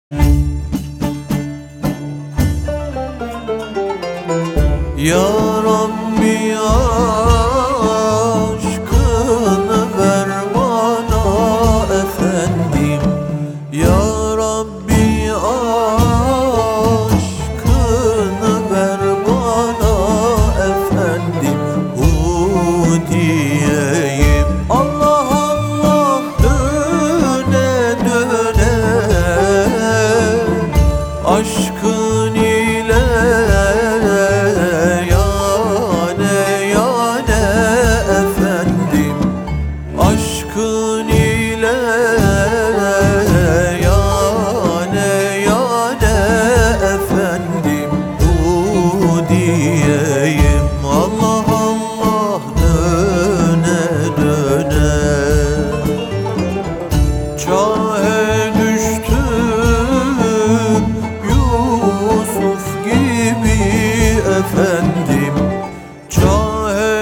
Ya Rabbi aşkını ver bana efendim. Ya Rabbi aşkını ver bana efendim. Hu diyeyim Allah Allah döne döne aşkın ile aşkın ile yane yane efendim. Hu diyeyim Allah Allah döne döne. Çahe düştüm Yusuf gibi efendim. Çahe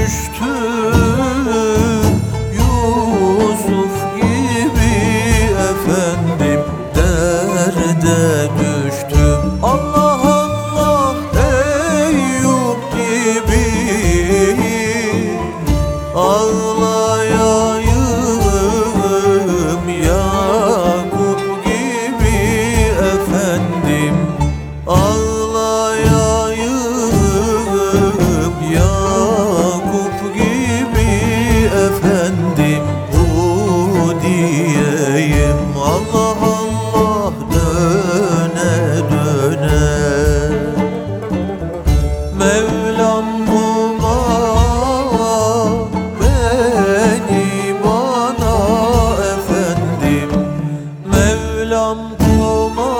düştüm Yusuf gibi efendim. Derde düştüm Allah Allah Eyüp gibi. Ağlayayım Yakup gibi efendim. Ağlayayım Yakup gibi efendim. Hu diyeyim Allah Allah döne döne. Mevlam buma beni bana efendim. Mevlam buma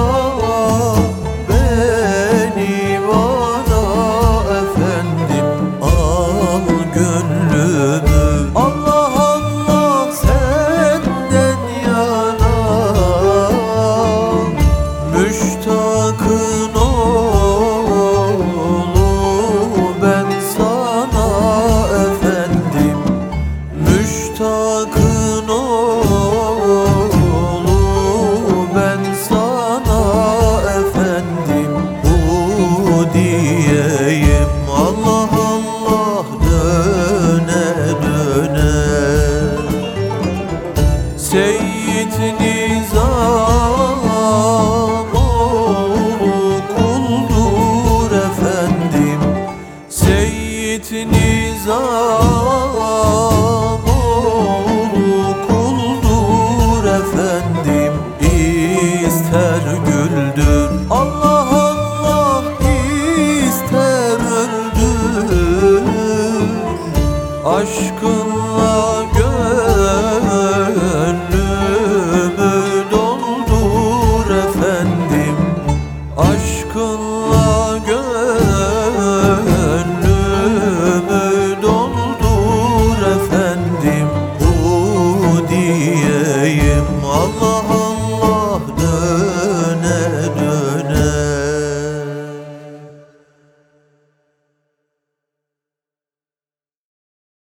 beni bana efendim. Al gönlümü Allah Allah senden yana. Müştakın oğlu ben sana efendim. Müştakın oğlu ben sana efendim. Hu diyeyim Allah Allah döne döne. Seyyid Nizam oğlu kuldur efendim. Seyyid Nizam oğlu kuldur efendim. İster güldür Allah Allah ister öldür. Aşkınla gönlümü